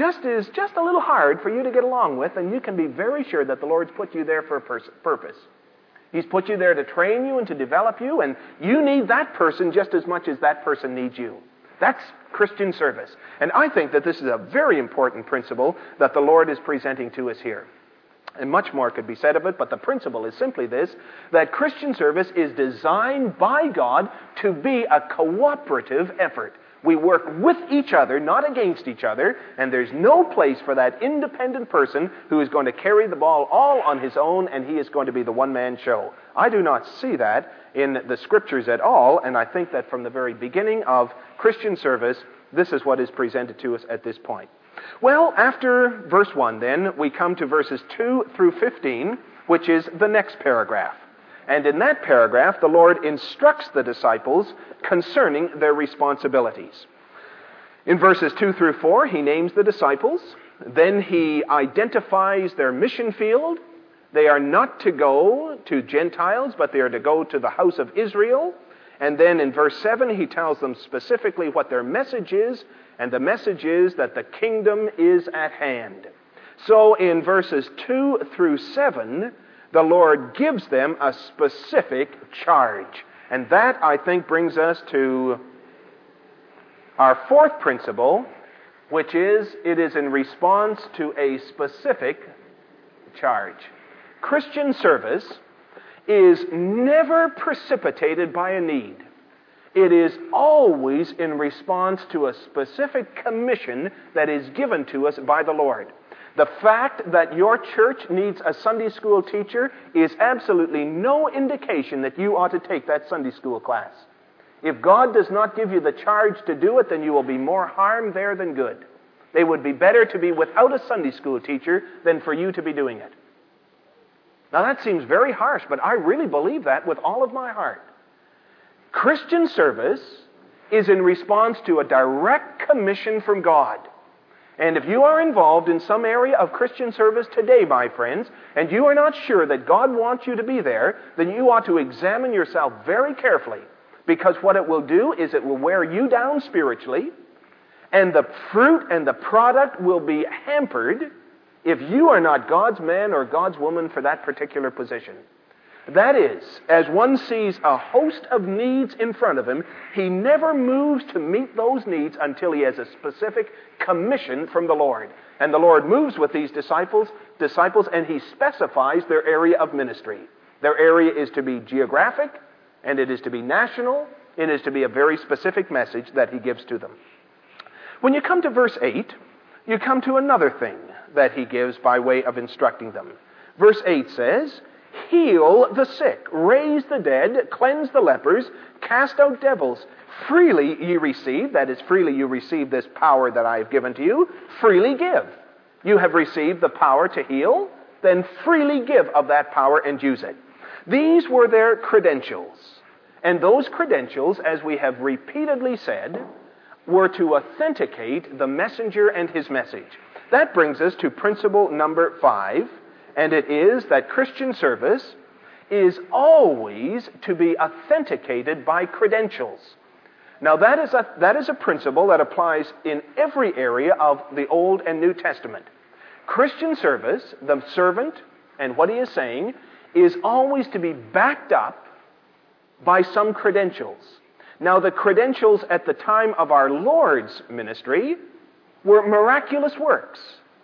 is just a little hard for you to get along with, then you can be very sure that the Lord's put you there for a purpose. He's put you there to train you and to develop you, and you need that person just as much as that person needs you. That's Christian service. And I think that this is a very important principle that the Lord is presenting to us here. And much more could be said of it, but the principle is simply this, that Christian service is designed by God to be a cooperative effort. We work with each other, not against each other, and there's no place for that independent person who is going to carry the ball all on his own and he is going to be the one-man show. I do not see that in the Scriptures at all, and I think that from the very beginning of Christian service, this is what is presented to us at this point. Well, after verse 1 then, we come to verses 2 through 15, which is the next paragraph. And in that paragraph, the Lord instructs the disciples concerning their responsibilities. In verses 2 through 4, he names the disciples. Then he identifies their mission field. They are not to go to Gentiles, but they are to go to the house of Israel. And then in verse 7, he tells them specifically what their message is, and the message is that the kingdom is at hand. So in verses 2 through 7, the Lord gives them a specific charge. And that, I think, brings us to our fourth principle, which is, it is in response to a specific charge. Christian service is never precipitated by a need. It is always in response to a specific commission that is given to us by the Lord. The fact that your church needs a Sunday school teacher is absolutely no indication that you ought to take that Sunday school class. If God does not give you the charge to do it, then you will be more harm there than good. It would be better to be without a Sunday school teacher than for you to be doing it. Now that seems very harsh, but I really believe that with all of my heart. Christian service is in response to a direct commission from God. And if you are involved in some area of Christian service today, my friends, and you are not sure that God wants you to be there, then you ought to examine yourself very carefully. Because what it will do is it will wear you down spiritually, and the fruit and the product will be hampered if you are not God's man or God's woman for that particular position. That is, as one sees a host of needs in front of him, he never moves to meet those needs until he has a specific commission from the Lord. And the Lord moves with these disciples, and he specifies their area of ministry. Their area is to be geographic, and it is to be national. It is to be a very specific message that he gives to them. When you come to verse 8, you come to another thing that he gives by way of instructing them. Verse 8 says, "Heal the sick, raise the dead, cleanse the lepers, cast out devils. Freely ye receive," that is, freely you receive this power that I have given to you, freely give. You have received the power to heal, then freely give of that power and use it. These were their credentials. And those credentials, as we have repeatedly said, were to authenticate the messenger and his message. That brings us to principle number 5, and it is that Christian service is always to be authenticated by credentials. Now that is a principle that applies in every area of the Old and New Testament. Christian service, the servant, and what he is saying, is always to be backed up by some credentials. Now, the credentials at the time of our Lord's ministry were miraculous works.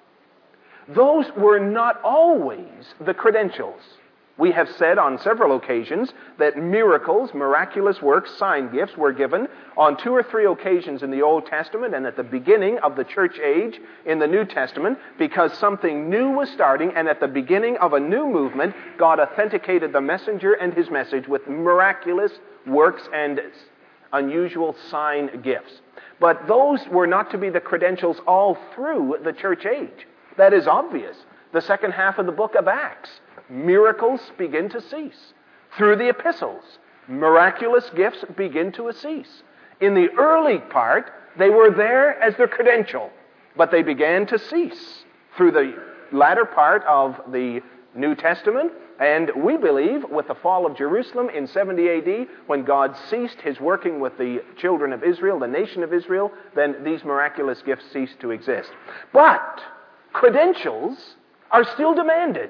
Those were not always the credentials. We have said on several occasions that miracles, miraculous works, sign gifts were given on 2 or 3 occasions in the Old Testament and at the beginning of the church age in the New Testament, because something new was starting, and at the beginning of a new movement, God authenticated the messenger and his message with miraculous works and unusual sign gifts. But those were not to be the credentials all through the church age. That is obvious. The second half of the book of Acts, miracles begin to cease. Through the epistles, miraculous gifts begin to cease. In the early part, they were there as their credential, but they began to cease through the latter part of the New Testament. And we believe with the fall of Jerusalem in 70 AD, when God ceased his working with the children of Israel, the nation of Israel, then these miraculous gifts ceased to exist. But credentials are still demanded.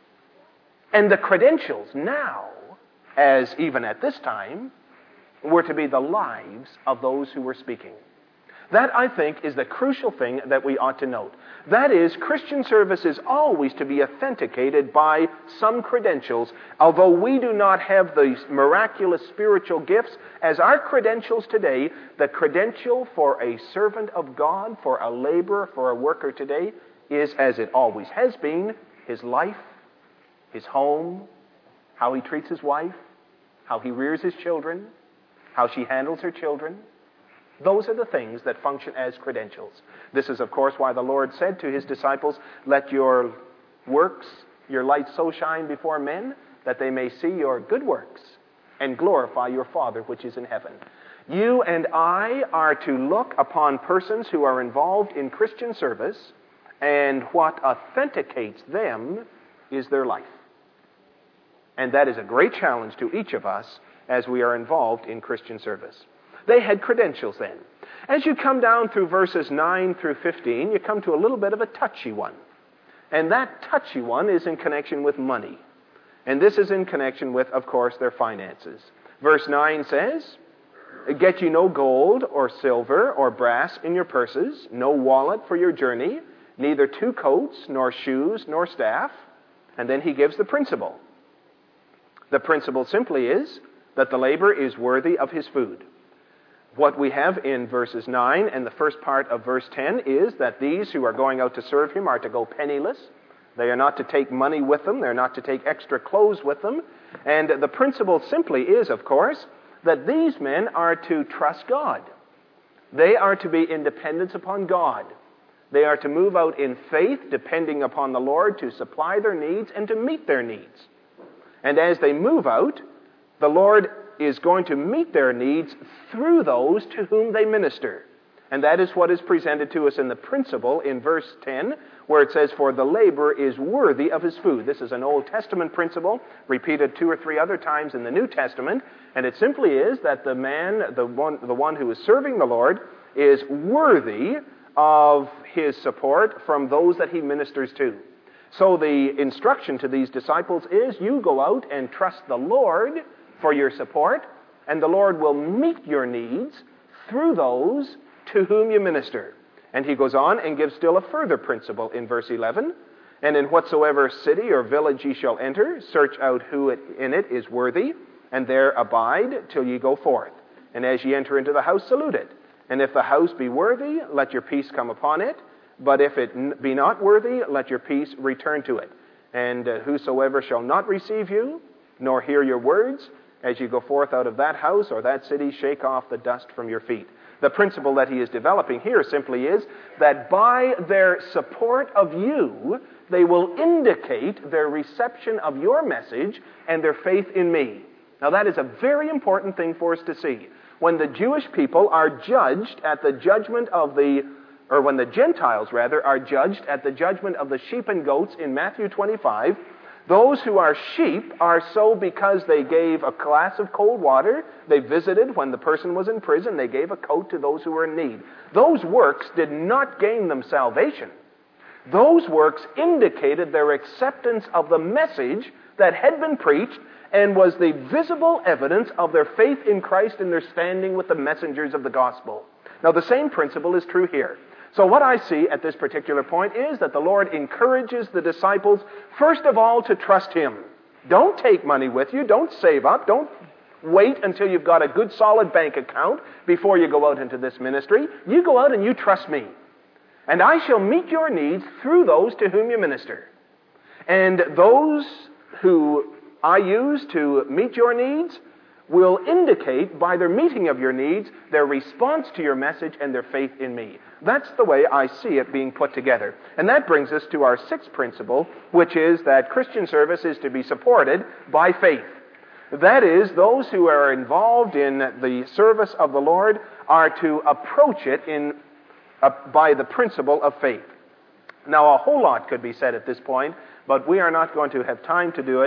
And the credentials now, as even at this time, were to be the lives of those who were speaking. That, I think, is the crucial thing that we ought to note. That is, Christian service is always to be authenticated by some credentials. Although we do not have the miraculous spiritual gifts as our credentials today, the credential for a servant of God, for a laborer, for a worker today, is, as it always has been, his life, his home, how he treats his wife, how he rears his children, how she handles her children. Those are the things that function as credentials. This is, of course, why the Lord said to his disciples, "Let your works, your light so shine before men, that they may see your good works and glorify your Father which is in heaven." You and I are to look upon persons who are involved in Christian service, and what authenticates them is their life. And that is a great challenge to each of us as we are involved in Christian service. They had credentials then. As you come down through verses 9 through 15, you come to a little bit of a touchy one. And that touchy one is in connection with money. And this is in connection with, of course, their finances. Verse 9 says, "Get you no gold or silver or brass in your purses, no wallet for your journey, neither 2 coats, nor shoes, nor staff." And then he gives the principle. The principle simply is that the laborer is worthy of his food. What we have in verses 9 and the first part of verse 10 is that these who are going out to serve him are to go penniless. They are not to take money with them. They're not to take extra clothes with them. And the principle simply is, of course, that these men are to trust God. They are to be independent upon God. They are to move out in faith, depending upon the Lord to supply their needs and to meet their needs. And as they move out, the Lord is going to meet their needs through those to whom they minister. And that is what is presented to us in the principle in verse 10, where it says, "For the laborer is worthy of his food." This is an Old Testament principle, repeated 2 or 3 other times in the New Testament. And it simply is that the man, the one who is serving the Lord, is worthy of his support from those that he ministers to. So the instruction to these disciples is, you go out and trust the Lord for your support, and the Lord will meet your needs through those to whom you minister. And he goes on and gives still a further principle in verse 11. "And in whatsoever city or village ye shall enter, search out who in it is worthy, and there abide till ye go forth. And as ye enter into the house, salute it. And if the house be worthy, let your peace come upon it. But if it be not worthy, let your peace return to it. And whosoever shall not receive you, nor hear your words, as you go forth out of that house or that city, shake off the dust from your feet." The principle that he is developing here simply is that by their support of you, they will indicate their reception of your message and their faith in me. Now that is a very important thing for us to see. When the Jewish people are judged at the judgment of when the Gentiles, rather, are judged at the judgment of the sheep and goats in Matthew 25, those who are sheep are so because they gave a glass of cold water, they visited when the person was in prison, they gave a coat to those who were in need. Those works did not gain them salvation. Those works indicated their acceptance of the message that had been preached and was the visible evidence of their faith in Christ and their standing with the messengers of the gospel. Now, the same principle is true here. So what I see at this particular point is that the Lord encourages the disciples, first of all, to trust Him. Don't take money with you. Don't save up. Don't wait until you've got a good, solid bank account before you go out into this ministry. You go out and you trust me. And I shall meet your needs through those to whom you minister. And those who I use to meet your needs will indicate by their meeting of your needs their response to your message and their faith in me. That's the way I see it being put together. And that brings us to our sixth principle, which is that Christian service is to be supported by faith. That is, those who are involved in the service of the Lord are to approach it by the principle of faith. Now, a whole lot could be said at this point, but we are not going to have time to do it.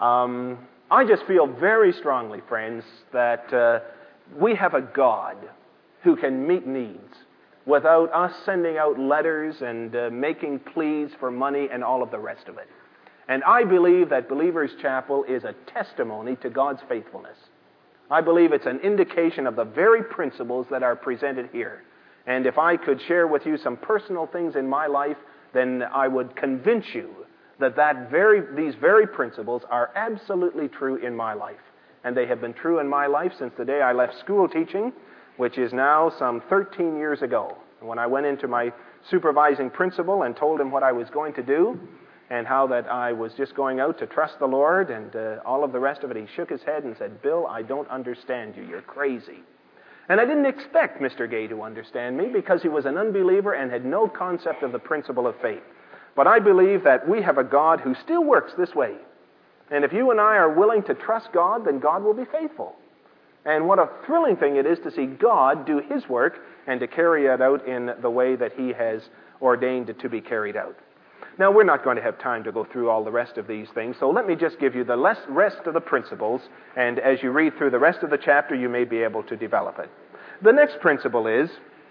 I just feel very strongly, friends, that we have a God who can meet needs without us sending out letters and making pleas for money and all of the rest of it. And I believe that Believers Chapel is a testimony to God's faithfulness. I believe it's an indication of the very principles that are presented here. And if I could share with you some personal things in my life, then I would convince you that these very principles are absolutely true in my life. And they have been true in my life since the day I left school teaching, which is now some 13 years ago. When I went into my supervising principal and told him what I was going to do, and how that I was just going out to trust the Lord and all of the rest of it, he shook his head and said, "Bill, I don't understand you. You're crazy." And I didn't expect Mr. Gay to understand me because he was an unbeliever and had no concept of the principle of faith. But I believe that we have a God who still works this way. And if you and I are willing to trust God, then God will be faithful. And what a thrilling thing it is to see God do His work and to carry it out in the way that He has ordained it to be carried out. Now, we're not going to have time to go through all the rest of these things, so let me just give you the rest of the principles, and as you read through the rest of the chapter, you may be able to develop it. The next principle is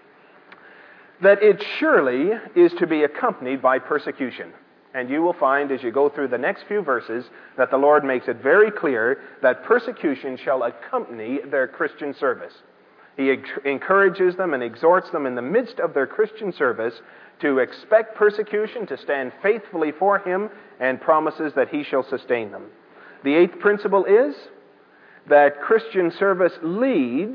that it surely is to be accompanied by persecution. And you will find as you go through the next few verses that the Lord makes it very clear that persecution shall accompany their Christian service. He encourages them and exhorts them in the midst of their Christian service to expect persecution, to stand faithfully for Him, and promises that He shall sustain them. The eighth principle is that Christian service leads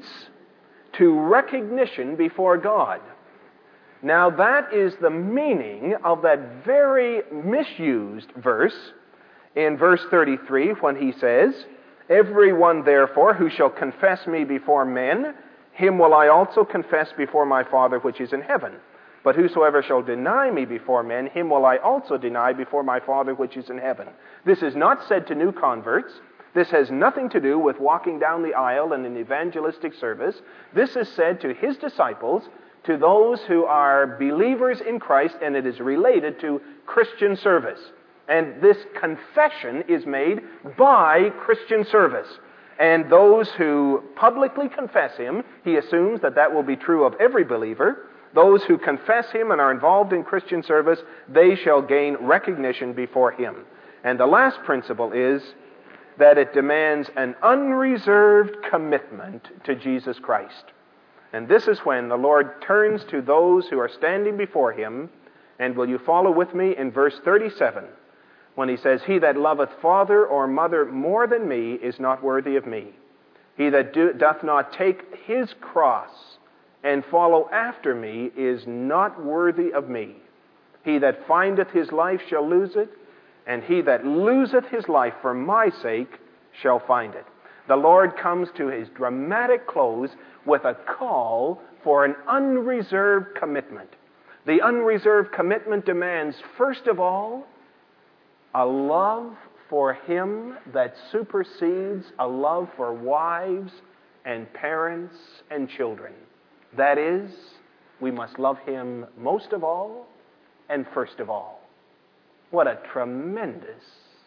to recognition before God. Now, that is the meaning of that very misused verse in verse 33 when he says, "Everyone therefore who shall confess me before men, him will I also confess before my Father which is in heaven. But whosoever shall deny me before men, him will I also deny before my Father which is in heaven." This is not said to new converts. This has nothing to do with walking down the aisle in an evangelistic service. This is said to His disciples, to those who are believers in Christ, and it is related to Christian service. And this confession is made by Christian service. And those who publicly confess Him, He assumes that that will be true of every believer. Those who confess Him and are involved in Christian service, they shall gain recognition before Him. And the last principle is that it demands an unreserved commitment to Jesus Christ. And this is when the Lord turns to those who are standing before Him, and will you follow with me in verse 37, when He says, "He that loveth father or mother more than me is not worthy of me. He that doth not take his cross and follow after me is not worthy of me. He that findeth his life shall lose it, and he that loseth his life for my sake shall find it." The Lord comes to His dramatic close with a call for an unreserved commitment. The unreserved commitment demands, first of all, a love for Him that supersedes a love for wives and parents and children. That is, we must love Him most of all and first of all. What a tremendous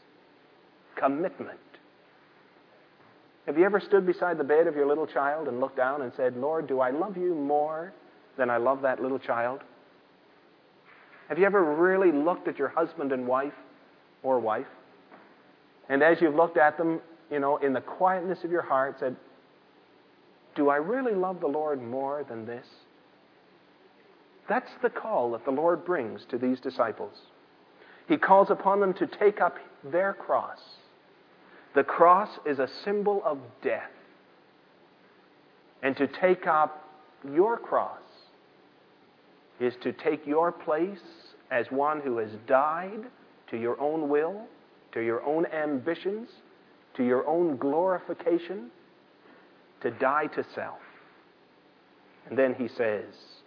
commitment. Have you ever stood beside the bed of your little child and looked down and said, "Lord, do I love you more than I love that little child?" Have you ever really looked at your husband and wife, or wife, and as you've looked at them, in the quietness of your heart, said, do I really love the Lord more than this? That's the call that the Lord brings to these disciples. He calls upon them to take up their cross. The cross is a symbol of death. And to take up your cross is to take your place as one who has died to your own will, to your own ambitions, to your own glorification, to die to self. And then he says,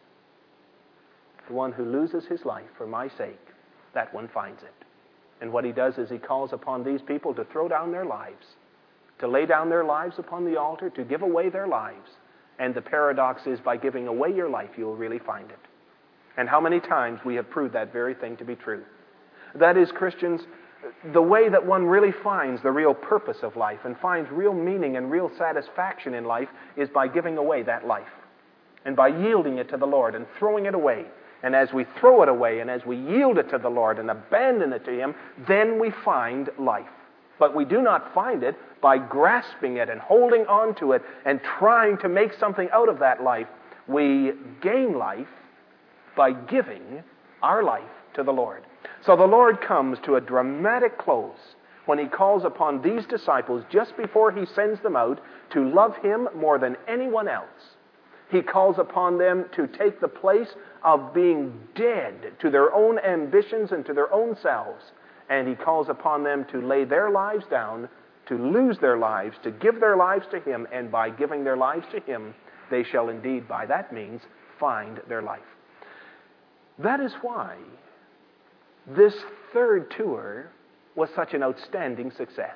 the one who loses his life for my sake, that one finds it. And what he does is he calls upon these people to throw down their lives, to lay down their lives upon the altar, to give away their lives. And the paradox is, by giving away your life, you will really find it. And how many times we have proved that very thing to be true. That is, Christians, the way that one really finds the real purpose of life and finds real meaning and real satisfaction in life is by giving away that life. And by yielding it to the Lord and throwing it away. And as we throw it away and as we yield it to the Lord and abandon it to Him, then we find life. But we do not find it by grasping it and holding on to it and trying to make something out of that life. We gain life by giving our life to the Lord. So the Lord comes to a dramatic close when He calls upon these disciples just before He sends them out to love Him more than anyone else. He calls upon them to take the place of being dead to their own ambitions and to their own selves. And He calls upon them to lay their lives down, to lose their lives, to give their lives to Him. And by giving their lives to Him, they shall indeed, by that means, find their life. That is why this third tour was such an outstanding success.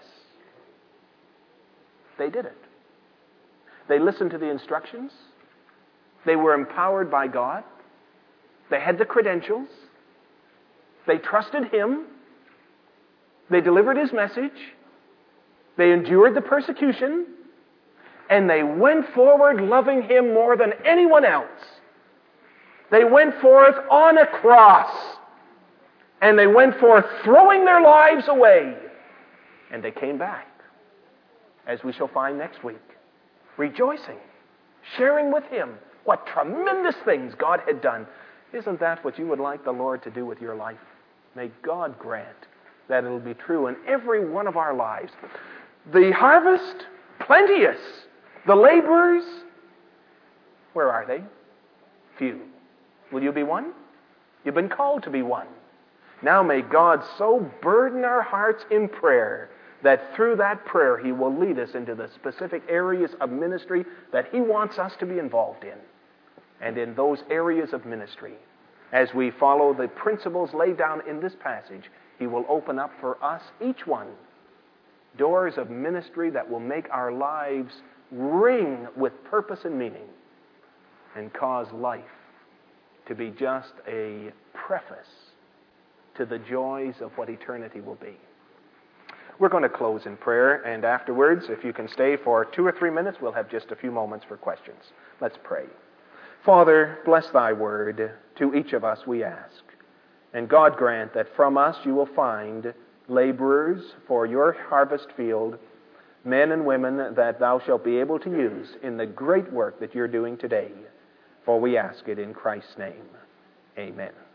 They did it. They listened to the instructions. They were empowered by God. They had the credentials. They trusted Him. They delivered His message. They endured the persecution. And they went forward loving Him more than anyone else. They went forth on a cross. And they went forth throwing their lives away. And they came back, as we shall find next week, rejoicing, sharing with Him what tremendous things God had done. Isn't that what you would like the Lord to do with your life? May God grant that it will be true in every one of our lives. The harvest, plenteous. The laborers, where are they? Few. Will you be one? You've been called to be one. Now may God so burden our hearts in prayer that through that prayer He will lead us into the specific areas of ministry that He wants us to be involved in. And in those areas of ministry, as we follow the principles laid down in this passage, He will open up for us, each one, doors of ministry that will make our lives ring with purpose and meaning and cause life to be just a preface to the joys of what eternity will be. We're going to close in prayer, and afterwards, if you can stay for 2 or 3 minutes, we'll have just a few moments for questions. Let's pray. Father, bless Thy word to each of us, we ask. And God grant that from us you will find laborers for your harvest field, men and women that Thou shalt be able to use in the great work that you're doing today. For we ask it in Christ's name. Amen.